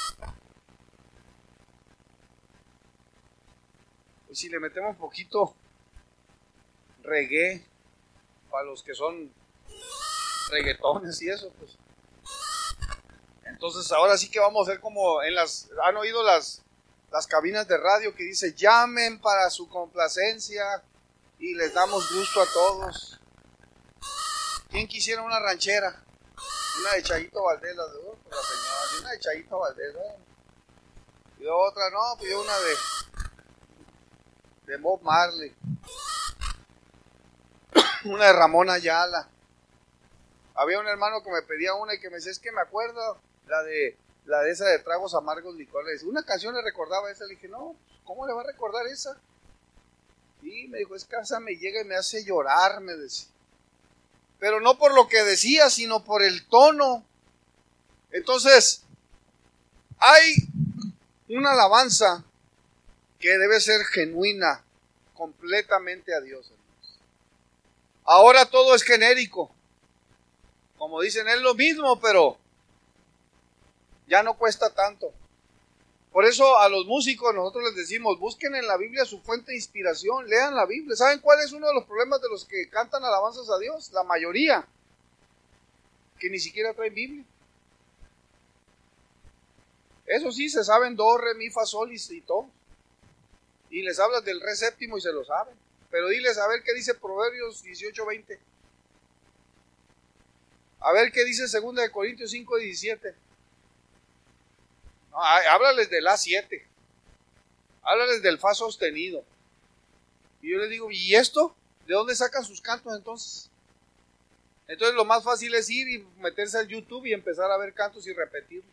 Pues si le metemos poquito reggae, para los que son reggaetones y eso, pues. Entonces ahora sí que vamos a hacer como en las... ¿Han oído las cabinas de radio que dice, llamen para su complacencia y les damos gusto a todos? ¿Quién quisiera una ranchera? Una de Chayito Valdés, la señora, una de Chayito Valdés, ¿eh? Y otra, no, pues yo una de Bob Marley, una de Ramón Ayala. Había un hermano que me pedía una y que me decía, es que me acuerdo, la de esa de Tragos Amargos Licores. Una canción le recordaba esa, le dije, no, ¿cómo le va a recordar esa? Y me dijo, es que esa me llega y me hace llorar, me decía. Pero no por lo que decía, sino por el tono. Entonces, hay una alabanza que debe ser genuina, completamente a Dios, hermanos. Ahora todo es genérico. Como dicen, es lo mismo, pero ya no cuesta tanto. Por eso a los músicos nosotros les decimos, busquen en la Biblia su fuente de inspiración, lean la Biblia. ¿Saben cuál es uno de los problemas de los que cantan alabanzas a Dios? La mayoría, que ni siquiera traen Biblia. Eso sí, se saben do, re, mi, fa, sol y todo. Y les hablas del re séptimo y se lo saben. Pero diles a ver qué dice Proverbios 18:20. A ver qué dice 2 de Corintios 5:17. No, háblales del A7. Háblales del fa sostenido. Y yo les digo, ¿y esto? ¿De dónde sacan sus cantos entonces? Entonces lo más fácil es ir y meterse al YouTube y empezar a ver cantos y repetirlos.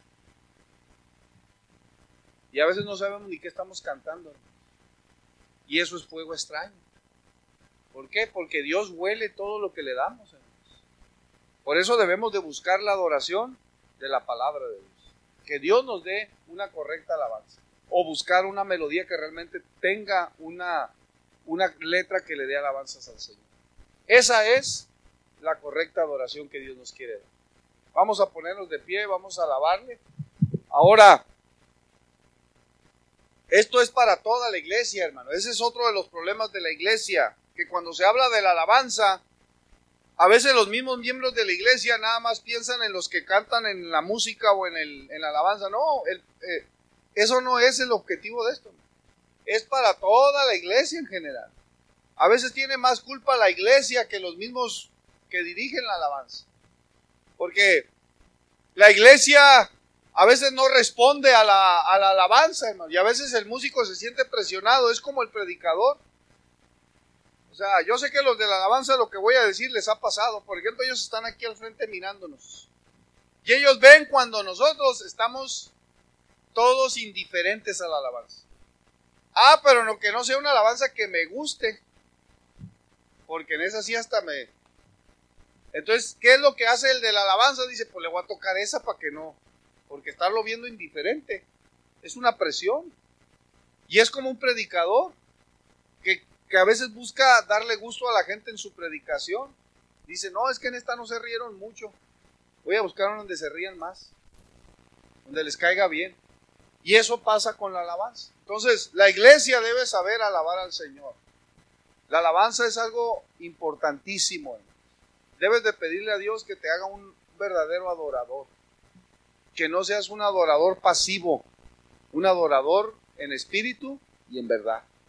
Y a veces no sabemos ni qué estamos cantando. Y eso es fuego extraño. ¿Por qué? Porque Dios huele todo lo que le damos, hermanos. Por eso debemos de buscar la adoración de la palabra de Dios. Que Dios nos dé una correcta alabanza. O buscar una melodía que realmente tenga una letra que le dé alabanzas al Señor. Esa es la correcta adoración que Dios nos quiere dar. Vamos a ponernos de pie, vamos a alabarle. Ahora, esto es para toda la iglesia, hermano. Ese es otro de los problemas de la iglesia, que cuando se habla de la alabanza, a veces los mismos miembros de la iglesia nada más piensan en los que cantan en la música o en la alabanza. No, eso no es el objetivo de esto. Es para toda la iglesia en general. A veces tiene más culpa la iglesia que los mismos que dirigen la alabanza. Porque la iglesia a veces no responde a la alabanza, hermano. Y a veces el músico se siente presionado. Es como el predicador. O sea, yo sé que los de la alabanza lo que voy a decir les ha pasado. Por ejemplo, ellos están aquí al frente mirándonos. Y ellos ven cuando nosotros estamos todos indiferentes a la alabanza. Ah, pero no, que no sea una alabanza que me guste. Porque en esa sí hasta me... Entonces, ¿qué es lo que hace el de la alabanza? Dice, pues le voy a tocar esa para que no... Porque estarlo viendo indiferente es una presión. Y es como un predicador que a veces busca darle gusto a la gente en su predicación. Dice, no, es que en esta no se rieron mucho. Voy a buscar uno donde se rían más. Donde les caiga bien. Y eso pasa con la alabanza. Entonces, la iglesia debe saber alabar al Señor. La alabanza es algo importantísimo. Debes de pedirle a Dios que te haga un verdadero adorador. Que no seas un adorador pasivo. Un adorador en espíritu y en verdad.